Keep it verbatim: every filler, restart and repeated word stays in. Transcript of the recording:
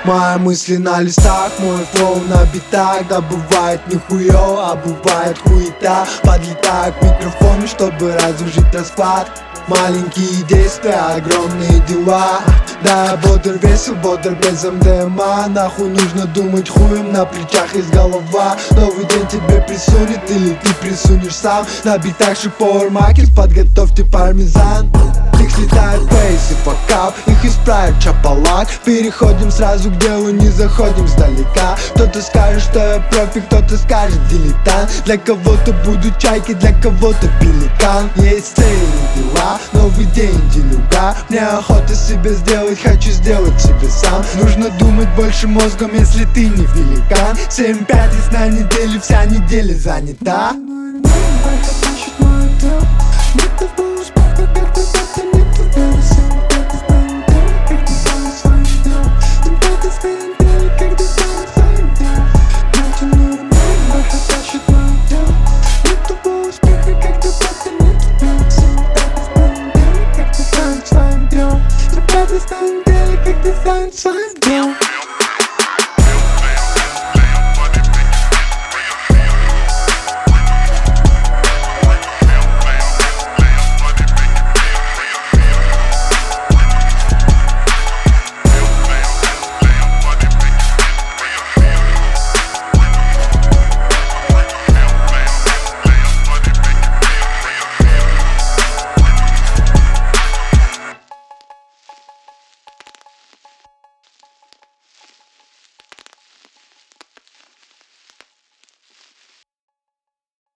Мои мысли на листах, мой флоу на битах. Да бывает нихуё, а бывает хуета. Подлетаю к микрофону, чтобы разрушить расклад. Маленькие действия, огромные дела. Да, я бодр, весел, бодр, без эм дэ эм а. Нахуй нужно думать хуем, на плечах есть голова. Новый день тебе присунет или ты присунешь сам. На битах шиповар макет, подготовьте пармезан. Их слетает бейс и факап, их исправит чапалак. Переходим сразу к делу, не заходим сдалека. Кто-то скажет, что я профи, кто-то скажет дилетант. Для кого-то буду чайки, для кого-то пеликан. Есть цели, дела, новый день, делюга. Мне охота себе сделать, хочу сделать себе сам. Нужно думать больше мозгом, если ты не великан. Семь пять из на неделю, вся неделя занята. Значит, мой отдел,